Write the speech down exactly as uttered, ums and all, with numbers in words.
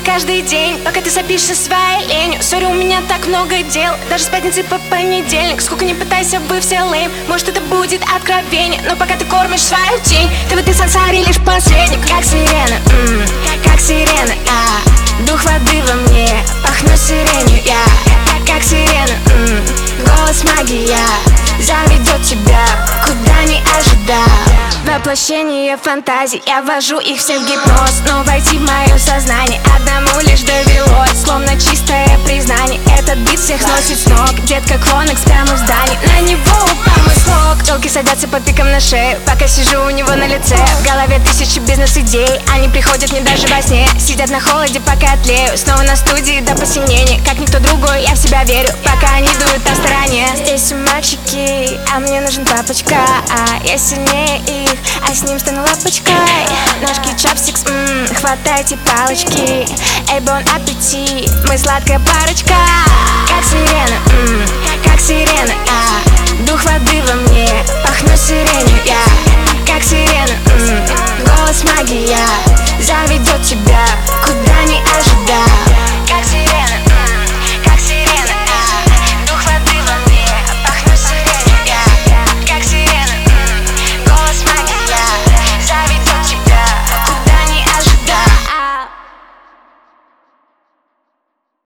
каждый день, пока ты сопишься своей ленью. Сори, у меня так много дел, даже с пятницы по понедельник. Сколько не пытайся, вы все лейм, может это будет откровение, но пока ты кормишь свою тень, ты в этой сансаре лишь посредник. Как сирена, м-м, как сирена, а дух воды во мне, пахну сиренью, я как сирена, м-м, голос магия заведет тебя, куда не ожидал. Воплощение фантазий, я ввожу их все в гипноз, но войти в мое сознание одному лишь довелось. Словно чистое признание, этот бит всех сносит с ног. Детка Клонекс прямо в здании, на него упал мой слог. Телки садятся под пиком на шею, пока сижу у него на лице. В голове тысячи бизнес-идей, они приходят мне даже во сне. Сидят на холоде, пока тлею, снова на студии до посинения. Как никто другой, я в себя верю, пока они дуют на стороне. Здесь все мальчики, а мне нужен папочка, а я сильнее их, а с ним стану лапочкой. Ножки, чопстикс, ммм, хватайте палочки. Эй, бон аппетит, мы сладкая парочка. Как сирена, ммм, как сирена, а дух воды во мне, пахну сиреной.